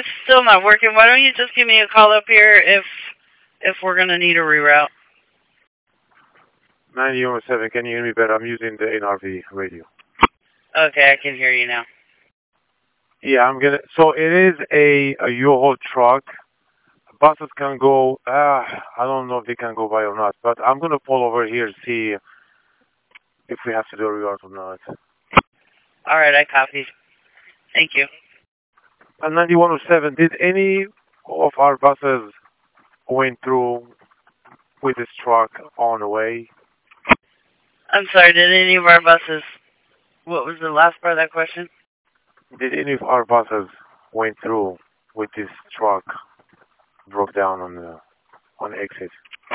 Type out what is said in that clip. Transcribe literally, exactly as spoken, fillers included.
it's still not working. Why don't you just give me a call up here if if we're gonna need a reroute? nine zero seven, can you hear me better? I'm using the N R V radio. Okay, I can hear you now. Yeah, I'm gonna. So it is a a U-Haul truck. Buses can go. Uh, I don't know if they can go by or not, but I'm gonna pull over here and see if we have to do a reroute or not. All right, I copied. Thank you. And ninety-one oh seven, did any of our buses went through with this truck on the way? I'm sorry, did any of our buses... What was the last part of that question? Did any of our buses went through with this truck broke down on the on the exit?